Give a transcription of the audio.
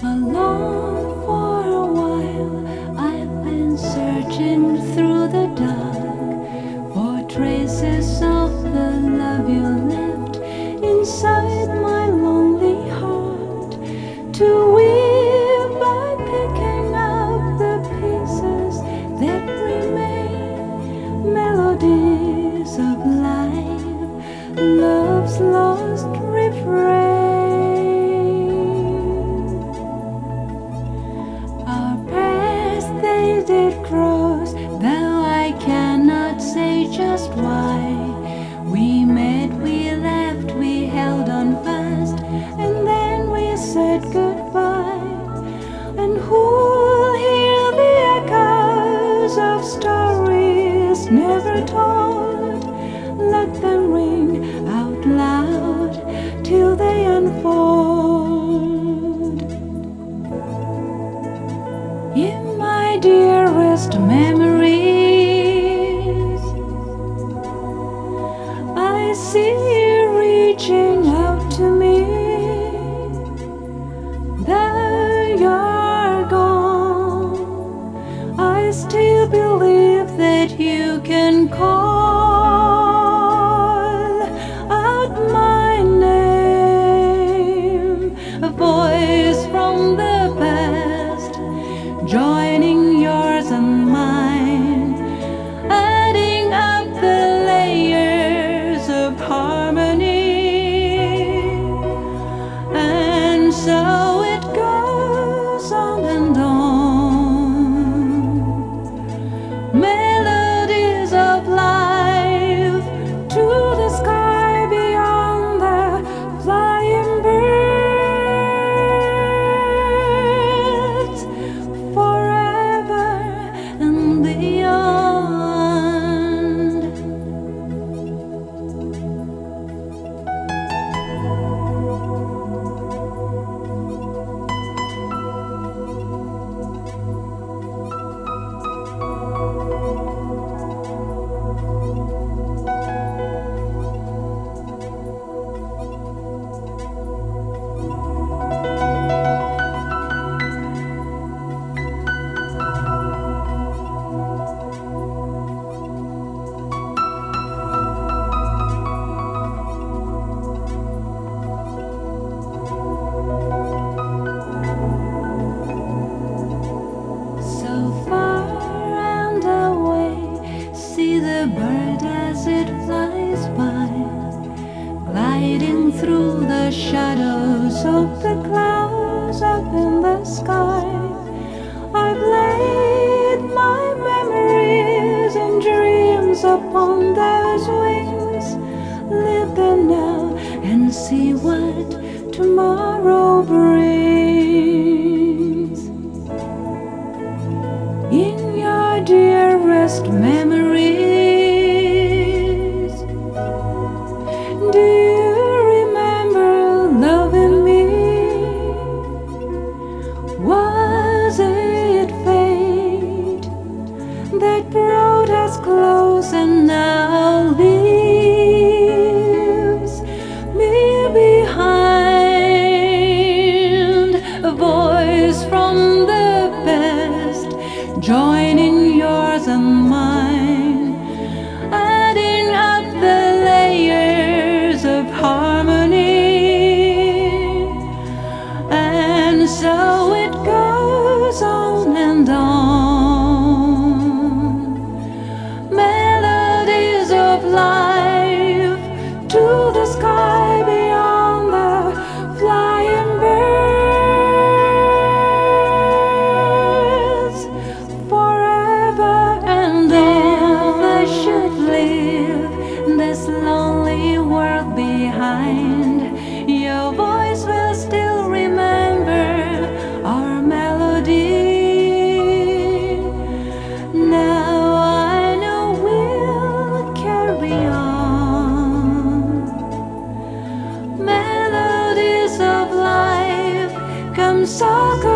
Alone for a while, I've been searching through the dark for traces of the love you left inside my lonely heart. To weave by picking up the pieces that remain, melodies of life, love's lost refrain. Did cross, though I cannot say just why. We met, we left, we held on fast, and then we said goodbye. And who'll hear the echoes of stories never told? Let them ring out loud till they unfold. In my dearest memories, I see you reaching out to me. Though you're gone, I still believe that you can call out my name, a voice from the past, joining yours and mine, adding up the layers of harmony. And so it goes on and on, melodies of life to the sky beyond the flying birds, forever and beyond. The bird as it flies by, gliding through the shadows of the clouds up in the sky. I've laid my memories and dreams upon those wings. Live there now and see what tomorrow brings. In your dearest memories, do you remember loving me? Was it fate that brought us close and now leaves me behind? A voice from the past, joining yours and mine, adding up the layers of harmony. And so it goes on and on, melodies of life to the sky beyond the flying birds, forever and if I should leave this lonely world behind, your voice will still remember our melody. Now I know we'll carry on, melodies of life come so close.